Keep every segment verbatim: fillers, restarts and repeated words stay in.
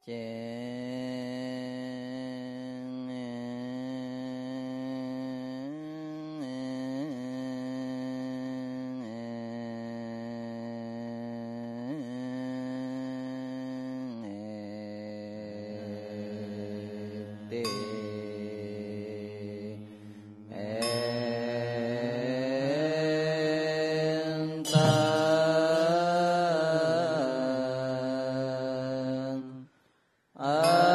啊。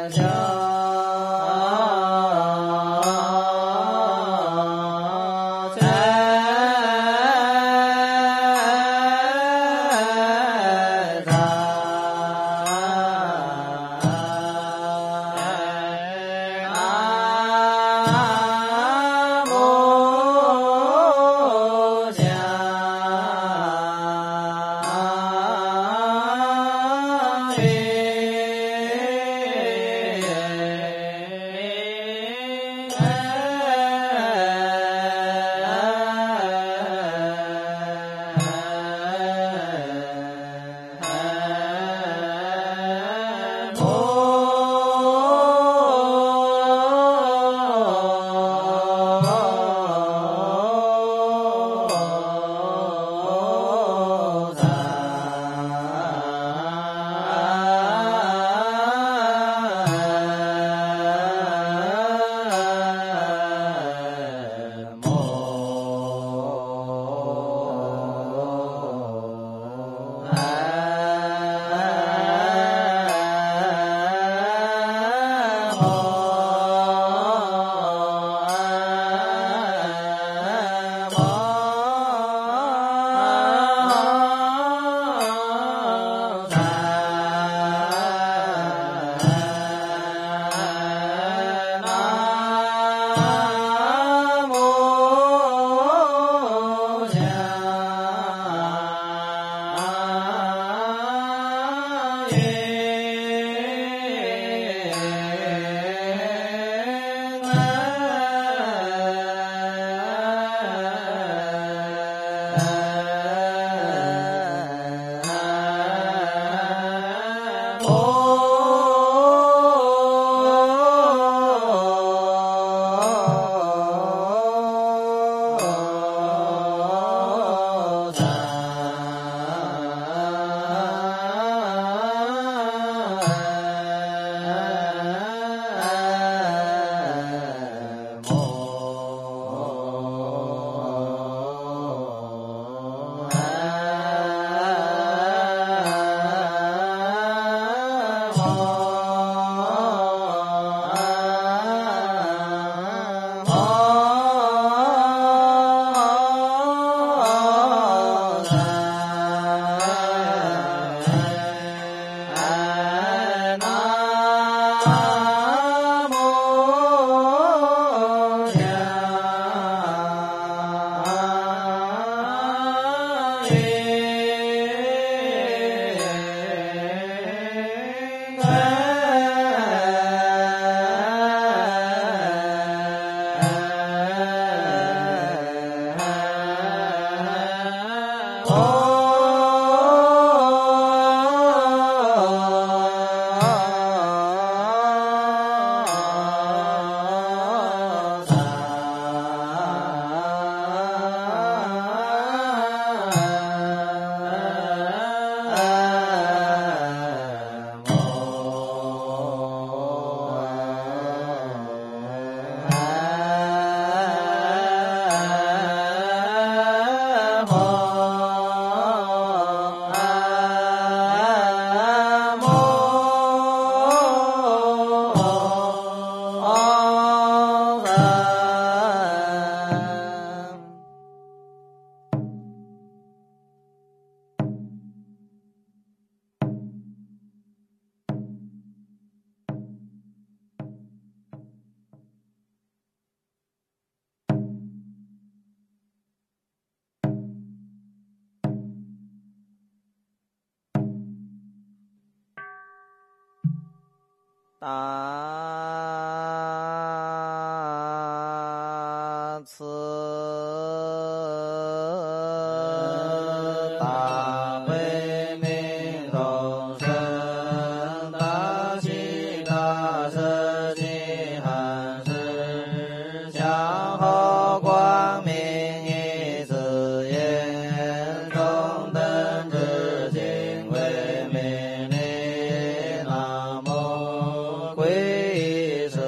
大慈大悲明众生，大喜大舍尽寒士，祥和光明一字言，中等至敬为命令，南无皈依舍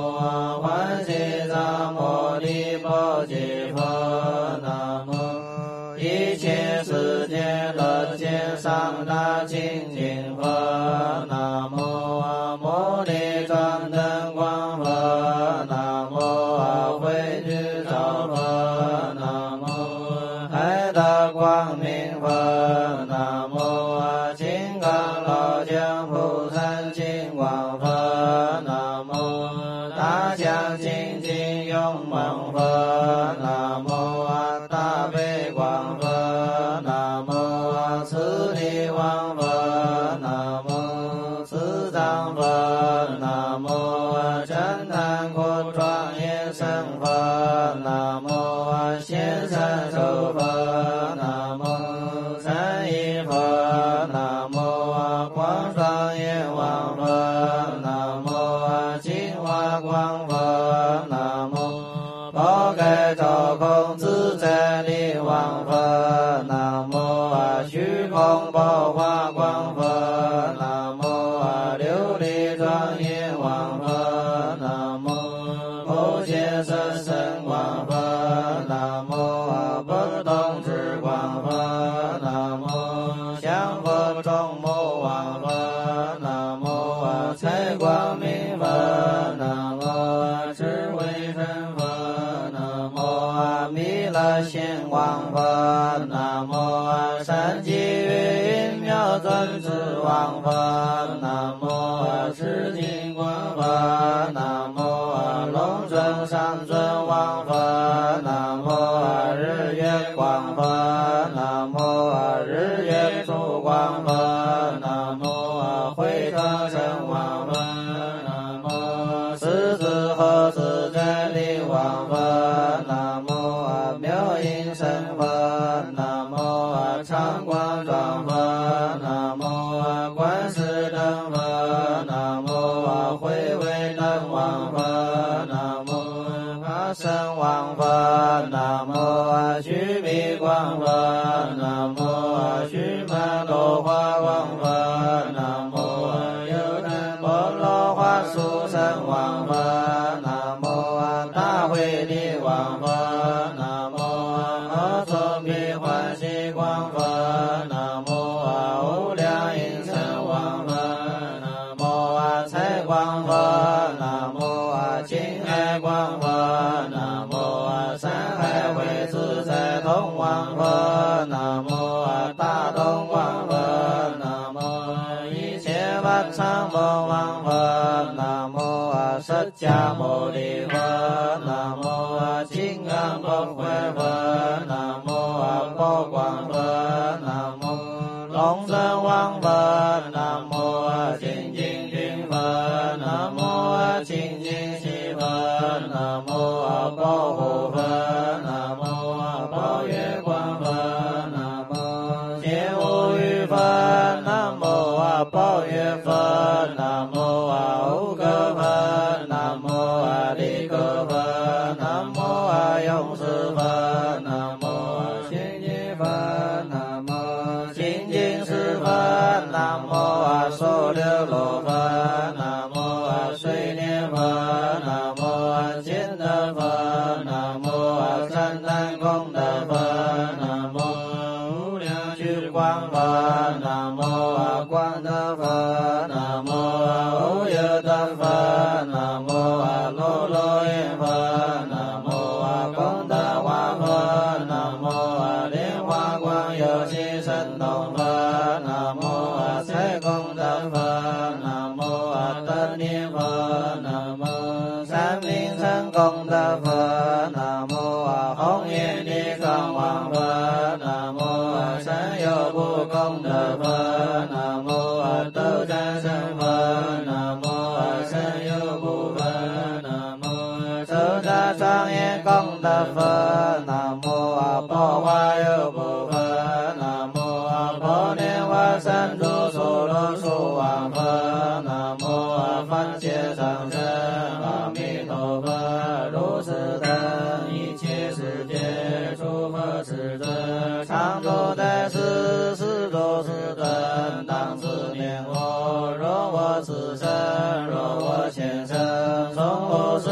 啊欢喜萨摩尼波揭佛，南无一切世界人间三大清净佛，南无啊摩尼转灯光佛，南无啊慧具照佛，南无海大光明佛，南无啊金刚老将菩萨金光佛，南无大将精进勇猛佛，南无啊大悲光佛，南无啊慈力王佛，南无慈藏佛，南无啊真坛国庄严圣佛，南无啊显三手佛，南无三一佛，南无啊光庄严王佛，南无啊净化光佛，南无宝盖照空自在力王佛，南无啊虚空宝华光佛，南无啊琉璃庄严王佛，南无不见色身光佛，南无啊不动之光佛，南无降佛众目王佛，南无啊财光明佛，南无啊智慧神佛，南无啊弥勒显光佛，南无啊三际月音妙尊智王佛，南无啊持金光佛，南无啊龙尊上尊王佛，南无啊日月光佛，南无啊日月出光佛，南无啊慧特神王佛，南无狮子和自在力王佛，南无啊妙音声佛，南无啊常光庄佛，南无啊观世灯佛，南无啊慧威灯王佛，南无法身王佛，南无啊须弥光佛，南无啊须弥罗花光佛，南无啊有灯波罗花树身王佛，南无啊大慧力王佛，南无啊阿弥弥欢喜光佛，南无啊无量音声王佛，南无啊财光佛，南无啊金海光佛，南无啊山海会自在通王佛，南无啊大东光佛，南无啊一切万常佛王佛，南无啊释迦牟尼佛，南无啊金刚不坏佛，南无啊宝光佛，南无龙尊王佛，南无啊精进君佛，南无啊清净喜佛，南无啊保护佛，南无啊宝月光佛，南无见无余佛，南无啊宝月佛，南无啊无歌佛，南无啊离歌佛，南无啊勇士佛，南无啊清净佛，南无清净师佛，南无啊娑流罗佛，南无啊水莲佛，南无啊见德佛，南无啊三坛功德佛，南无啊无量虚光佛，南无啊光德佛，南无啊无有德佛，南无啊罗罗耶佛，南无啊功德华佛，南无啊莲花光有情神通佛，南无啊财功德佛，南无啊德念佛，南无三明成功德佛，南无啊红颜地藏王佛，南无啊三有不功德佛，南无啊斗战胜佛，南无啊三有不佛，南无啊周大庄严功德佛，南无啊宝华有不佛，南无啊宝莲花三足苏罗树王佛，南无啊梵界上身阿弥陀佛，如是等一切世界诸佛世尊，常住在世，世诸世尊，当自念我，若我此生，若我前生，从无始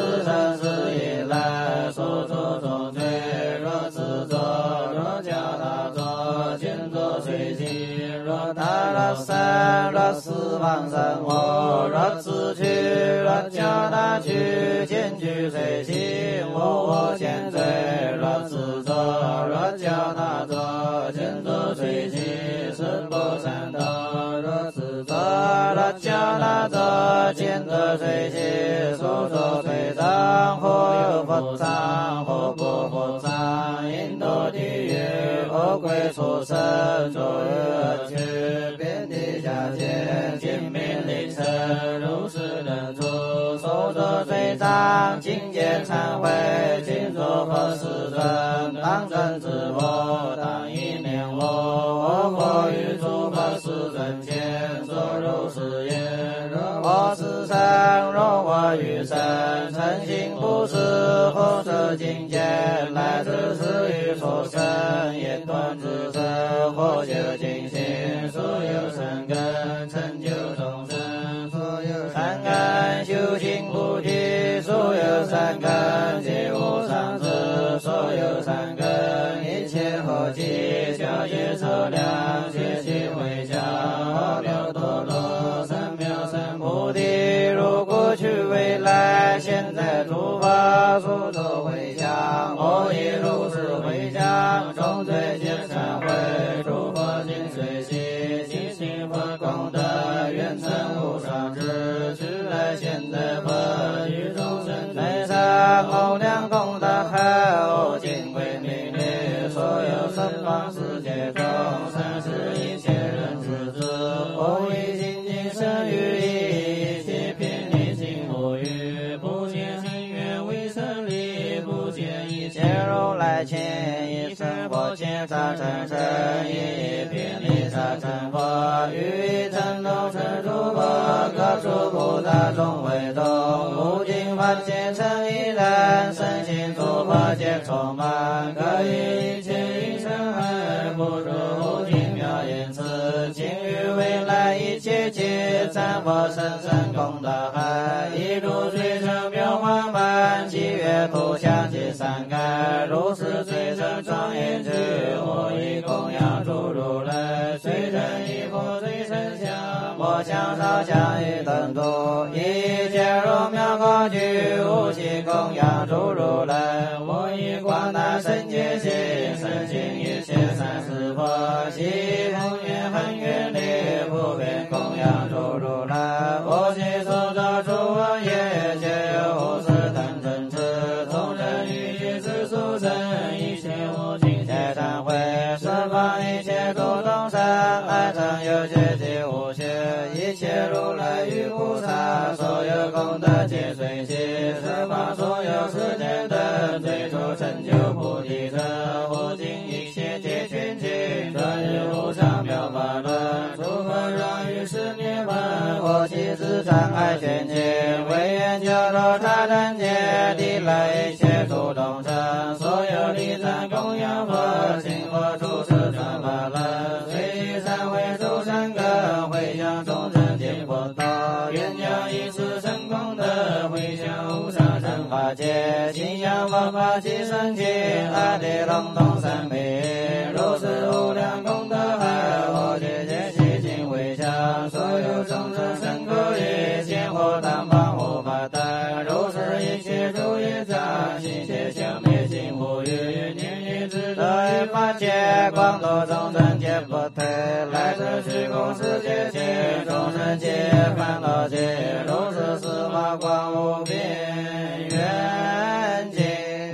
死亡生活，若自取，若叫他去，见去随行，无我见罪，若自作，若叫他作，见作随行，是不善道，若自作，若叫他作，见作随行，所作随障，或有佛障，或不佛障，印度地狱，恶鬼畜生，作恶恶趣，遍地下界，尽命离尘，如是人处，所作罪障，尽皆忏悔，尽作佛世尊，当真知我，当一念我，我佛于诸佛世尊前，所如是言，若我是生，若我于生，诚心不是，或者境界，乃至是于所生，也断之身，或就尽心，所有善根，成就众生，所有善根，修行菩提，所有善根，皆无上智，所有善根，一切合集，教界测量，学习回向，阿耨多罗三藐三菩提，如过去未来，现在诸法所作回向，我亦如是回向，众罪皆忏悔，诸佛尽随喜，尽心佛功德，愿成无上智，去来现在佛，于众生最上，无量功德海，尽归命力，所有十方世界中，三世一切人之子，我以精进生于一，一切遍离心无余，不见恒愿为胜利，不见一切如来前，一生佛前杀成身，一遍离杀成佛，于一成龙成诸佛，各处菩萨众为众，无尽法界成一人，身心诸佛皆充满，可以一切一生海，不如无尽妙言辞，尽于未来一切劫，赞佛甚深功德海，一如水成妙花满，七月图像皆三盖，如是最胜庄严具，我以供养诸如来，虽成一佛最胜相，我向烧香一等度，一切如妙高举，无其供养诸如来，我以广大圣界心，深信一切三世佛，悉同愿恒愿力，普遍供养诸如来，我悉所作诸恶业，皆有无始等正知，同人于一之殊生，一切无尽皆忏悔，十方一切诸众生，爱憎有觉及无学，一切如来与菩萨，所有功德皆随喜，十方所有世间等，最初成就菩提者，无尽一切皆全尽，专于无上妙法轮，诸佛让于是涅槃，我悉自忏爱全尽，唯愿救度他人界，地来一切诸众生，所有礼赞供养佛，信佛出世传法轮，随意忏悔诸善根，回向众生见佛道，愿将一次成功德，回向无上正法界，信仰佛法即生起，阿地龙通三昧，如是无量功德海，我皆皆悉尽回向，所有众生生可以见火当方无法待，如是一切诸业障，心切消灭尽无余，念念之得法界，广度众生皆不退，来自虚空世界界，众生皆烦恼界，如是四法光无边，愿尽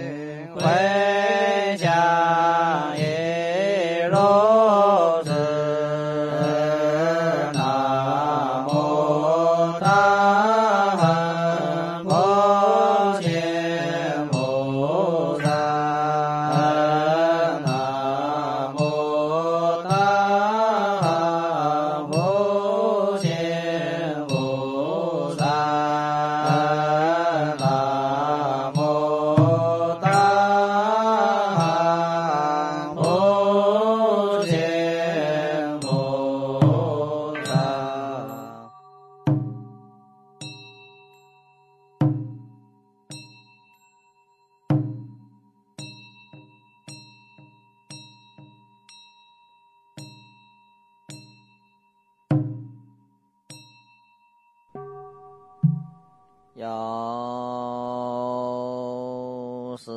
回向也如是。南无大恨普贤菩萨，南无大恨普贤菩萨。 药师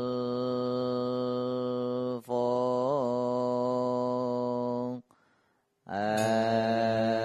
佛，哎。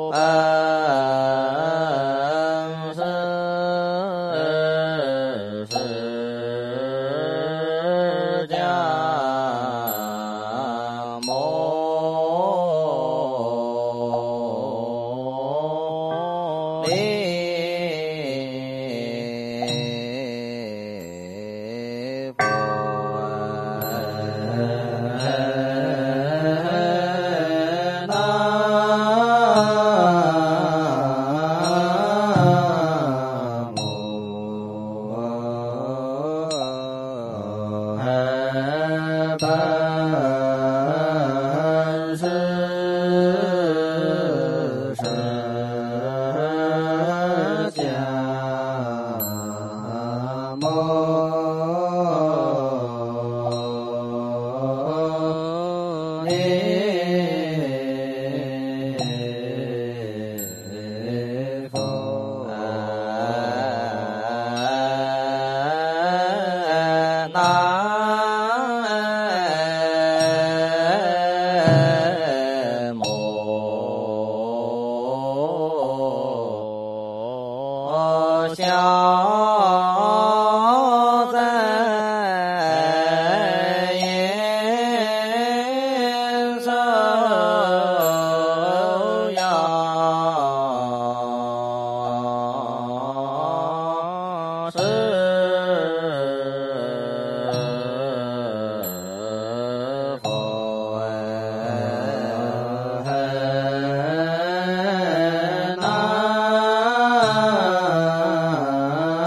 南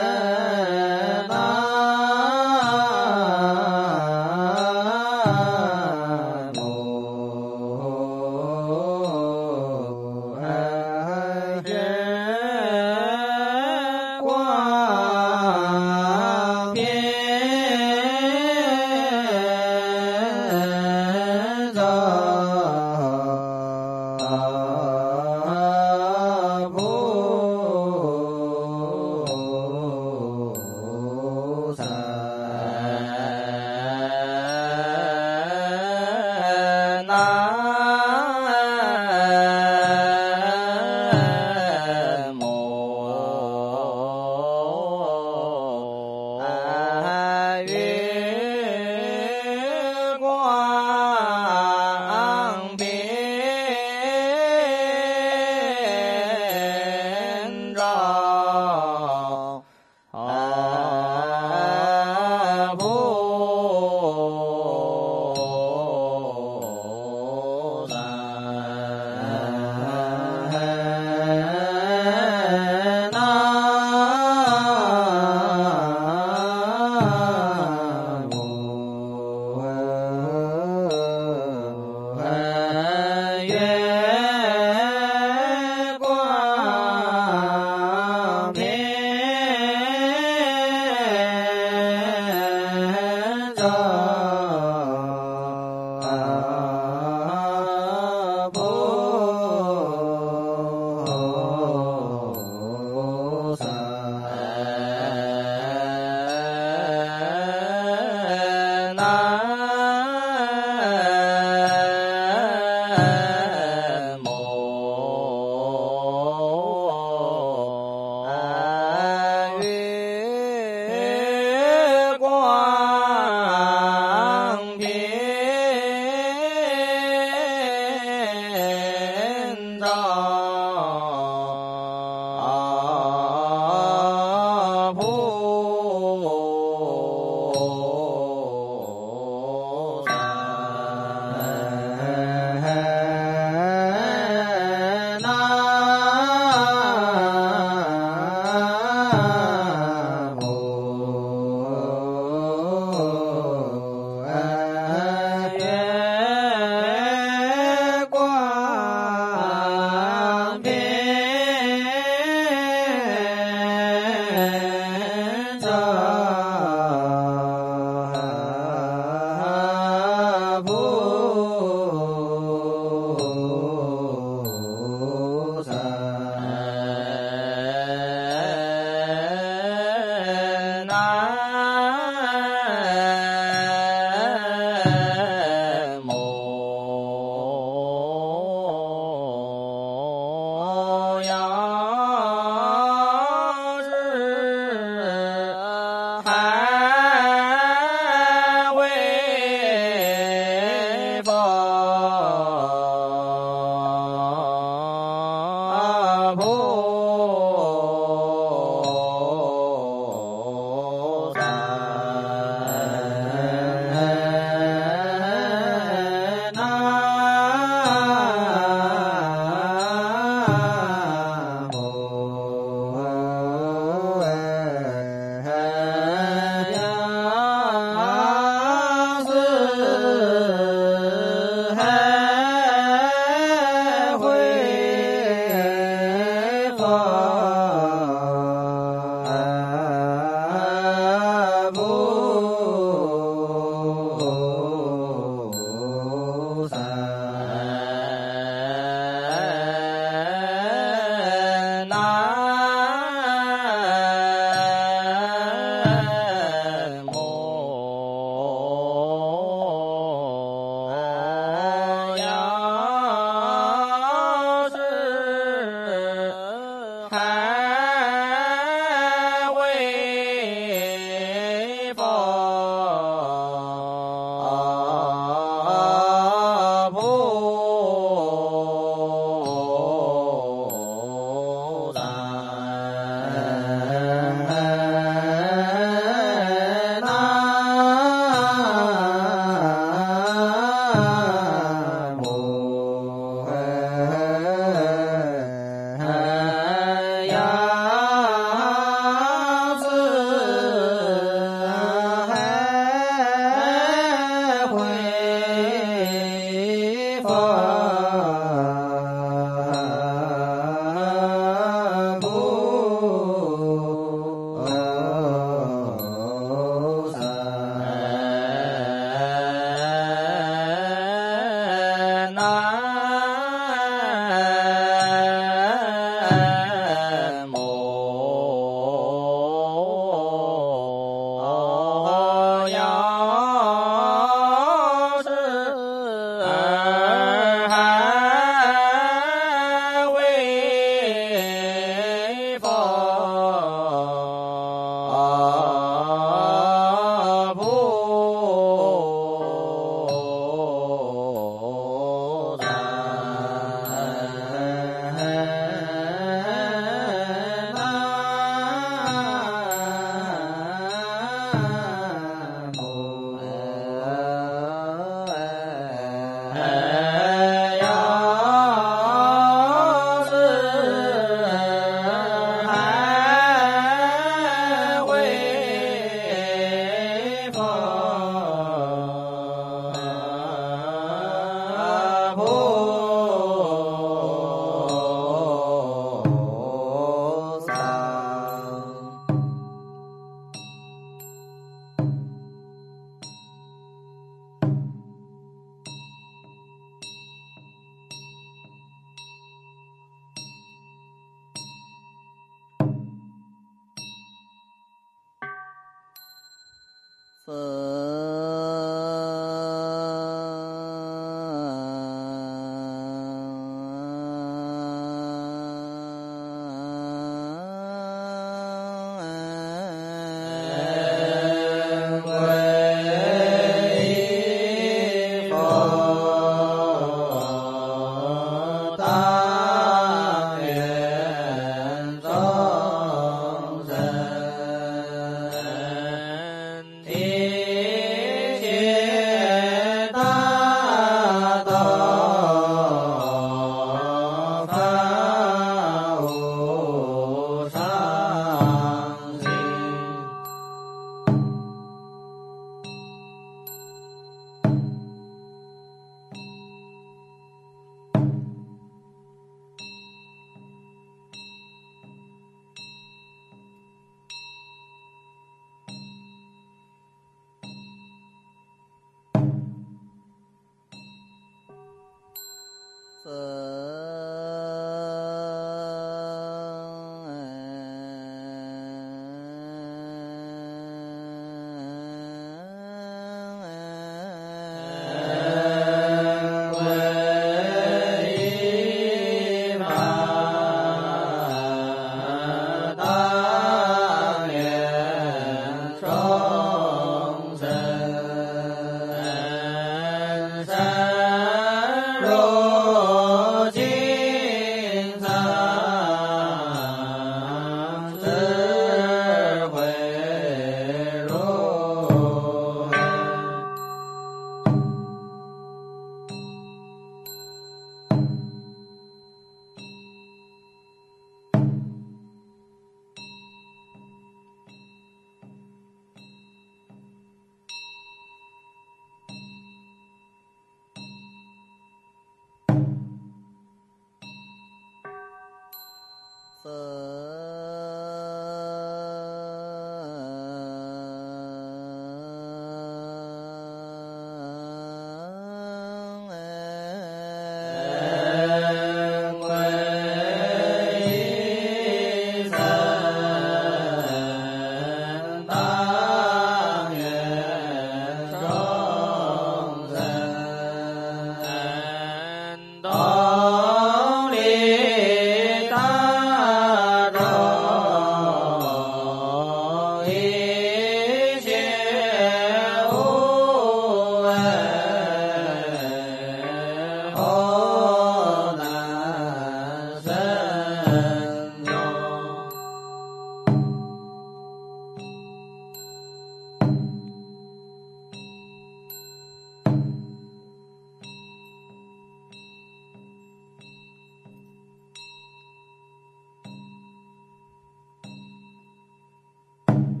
you